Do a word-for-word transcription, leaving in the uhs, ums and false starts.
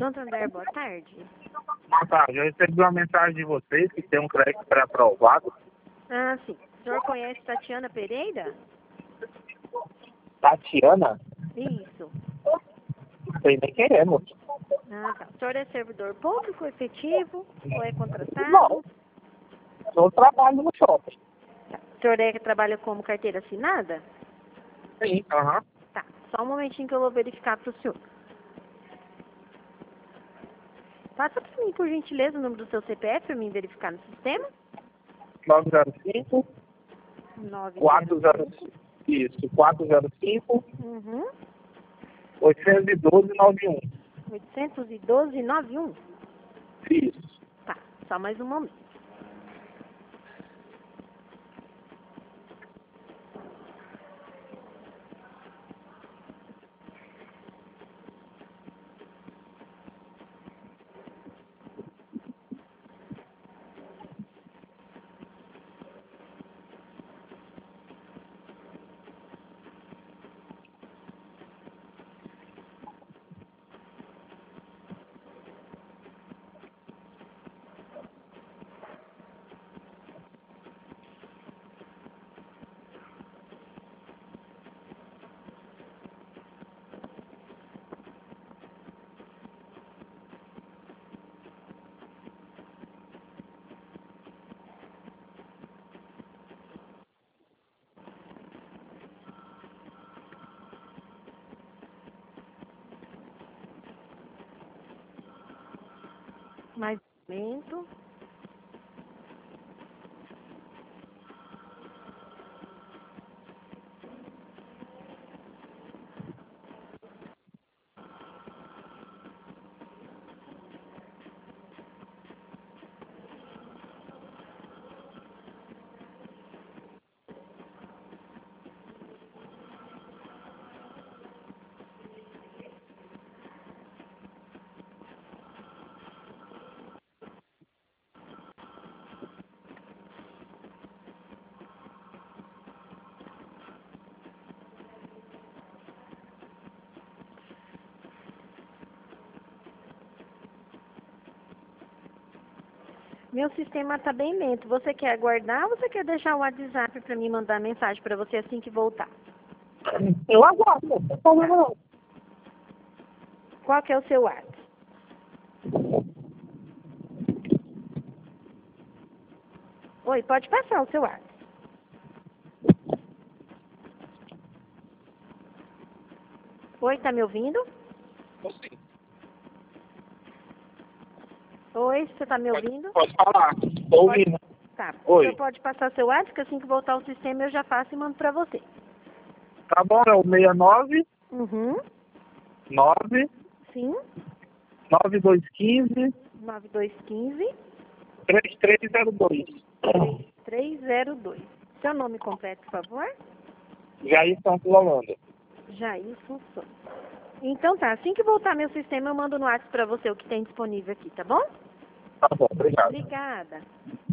Santander, boa tarde. Boa tarde, eu recebi uma mensagem de vocês que tem um crédito pré-aprovado. Ah, sim. O senhor conhece Tatiana Pereira? Tatiana? Isso. Não sei nem quem é, moço. Ah, tá. O senhor é servidor público, efetivo, ou é contratado? Não, eu trabalho no shopping. Tá. O senhor é que trabalha como carteira assinada? Sim, aham. Tá. Só um momentinho que eu vou verificar para o senhor. Passa para mim, por gentileza, o número do seu C P F para mim verificar no sistema. nove zero cinco, nove quatro zero cinco, isso, quatro zero cinco, Uhum. oitocentos e doze, noventa e um. oitocentos e doze, noventa e um. Isso. Tá. Só mais um momento. Mais um momento. Meu sistema está bem lento. Você quer aguardar ou você quer deixar o WhatsApp para mim mandar mensagem para você assim que voltar? Eu aguardo, não tem problema não. Qual que é o seu WhatsApp? Oi, pode passar o seu WhatsApp. Oi, tá me ouvindo? Sim. Oi, você tá me Pode, ouvindo? pode falar, estou ouvindo. Tá. Oi. Você pode passar seu WhatsApp, que assim que voltar o sistema eu já faço e mando para você. Tá bom, é o seis nove, Uhum. nove, Sim. nove dois um cinco, nove dois um cinco, três três zero dois. três três zero dois. Seu nome completo, por favor? Jair Santos Holanda. Jailson Souza. Então tá, assim que voltar meu sistema eu mando no WhatsApp para você o que tem disponível aqui, tá bom? Tá bom, obrigado. Obrigada.